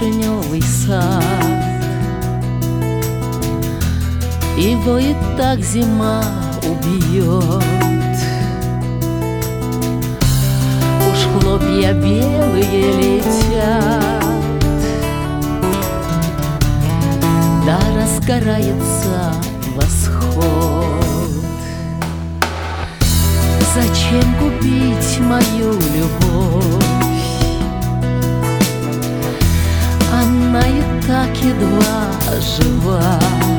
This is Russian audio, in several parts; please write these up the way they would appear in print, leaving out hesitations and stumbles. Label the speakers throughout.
Speaker 1: вишневый сад. Его и так зима убьет. Уж хлопья белые летят, да разгорается восход. Зачем губить мою любовь? Она и так едва жива.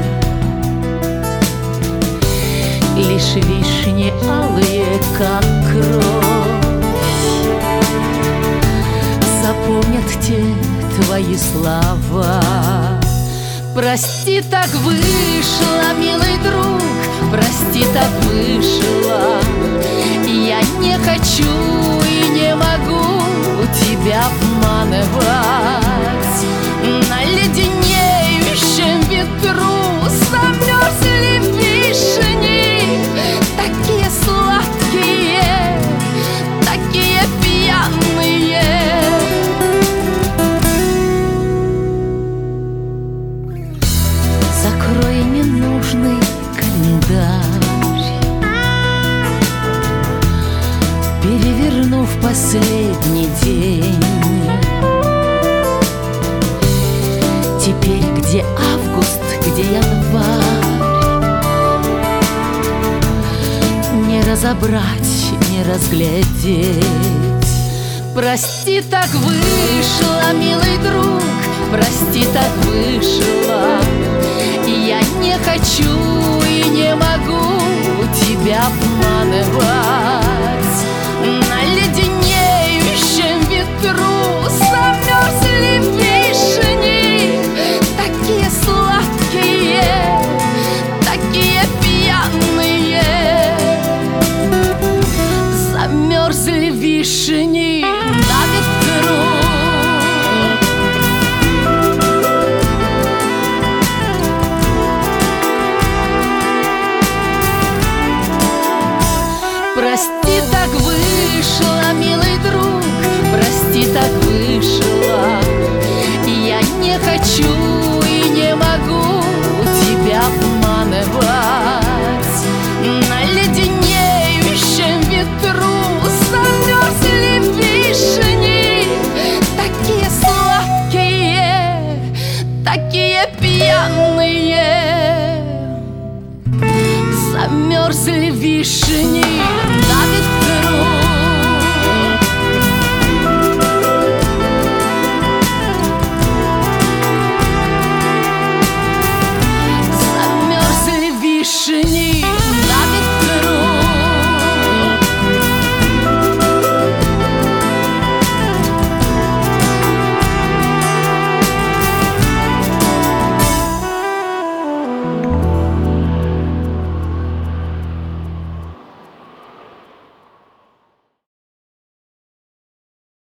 Speaker 1: Лишь вишни алые, как кровь, запомнят те твои слова. Прости, так вышло, милый друг, прости, так вышло. Я не хочу и не могу тебя обманывать. На леденеющем ветру замерзли вишни, такие сладкие, такие пьяные. Закрой ненужный календарь, перевернув последний день. Теперь где август, где январь, не разобрать, не разглядеть. Прости, так вышло, милый друг, прости, так вышло. Я не хочу и не могу тебя обманывать. На леденеющем ветру замерзли вишни, такие сладкие, такие пьяные. Замерзли вишни на ветру. Прости, так вышло, милый друг, прости, так вышло. Я не хочу и не могу тебя обманывать. На леденеющем ветру замерзли вишни, такие сладкие, такие пьяные. Замерзли вишни